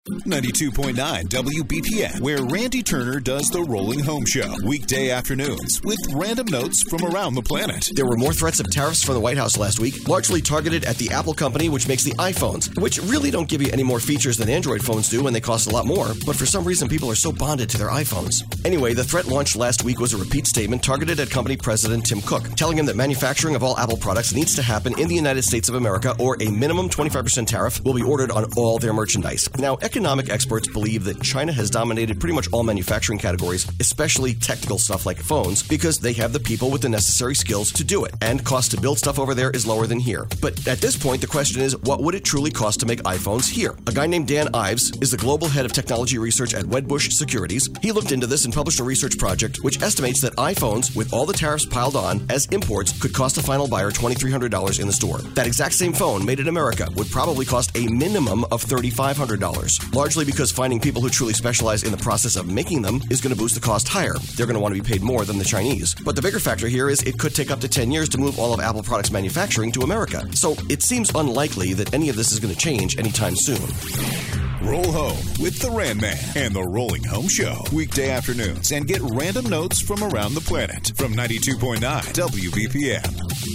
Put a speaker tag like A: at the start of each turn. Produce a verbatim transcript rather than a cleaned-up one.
A: ninety-two point nine W B P M, where Randy Turner does the Rolling Home Show. Weekday afternoons with random notes from around the planet.
B: There were more threats of tariffs from the White House last week, largely targeted at the Apple company, which makes the iPhones, which really don't give you any more features than Android phones do, and they cost a lot more, but for some reason people are so bonded to their iPhones. Anyway, the threat launched last week was a repeat statement targeted at company president Tim Cook, telling him that manufacturing of all Apple products needs to happen in the United States of America, or a minimum twenty-five percent tariff will be ordered on all their merchandise. Now, economic experts believe that China has dominated pretty much all manufacturing categories, especially technical stuff like phones, because they have the people with the necessary skills to do it, and cost to build stuff over there is lower than here. But at this point, the question is, what would it truly cost to make iPhones here? A guy named Dan Ives is the global head of technology research at Wedbush Securities. He looked into this and published a research project which estimates that iPhones, with all the tariffs piled on as imports, could cost a final buyer two thousand three hundred dollars in the store. That exact same phone, made in America, would probably cost a minimum of three thousand five hundred dollars, largely because finding people who truly specialize in the process of making them is going to boost the cost higher. They're going to want to be paid more than the Chinese. But the bigger factor here is it could take up to ten years to move all of Apple products manufacturing to America. So it seems unlikely that any of this is going to change anytime soon.
A: Roll home with the Ram Man and the Rolling Home Show. Weekday afternoons, and get random notes from around the planet from ninety-two point nine W B P M.